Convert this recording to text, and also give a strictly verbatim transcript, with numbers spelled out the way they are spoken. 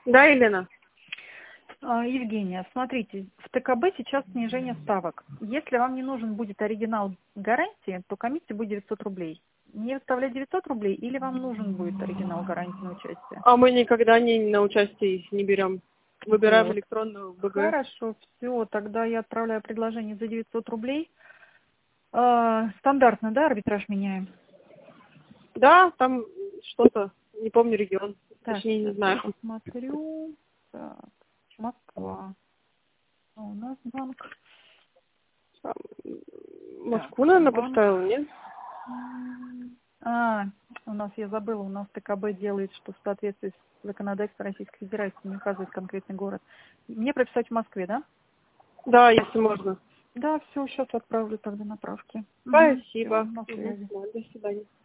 Да, Елена? А, Евгения, смотрите, в ТКБ сейчас снижение ставок. Если вам не нужен будет оригинал гарантии, то комиссия будет девятьсот рублей. Мне выставлять девятьсот рублей или вам нужен будет оригинал гарантии на участие? А мы никогда не на участие не берем. Выбираем Вот. электронную БГ. Хорошо, все, тогда я отправляю предложение за девятьсот рублей. А, стандартно, да, арбитраж меняем? Да, там что-то, не помню регион, Так, точнее не сейчас знаю. я посмотрю. Так, Москва. А у нас банк. Там, Так, Москву, наверное, банк. поставила, нет? М, А, у нас, я забыла, у нас ТКБ делает, что в соответствии с законодательством Российской Федерации не указывает конкретный город. Мне прописать в Москве, да? Да, если можно. Да, все, сейчас отправлю тогда направки. Угу, все, Спасибо. на Мгм. связи. Да, до свидания.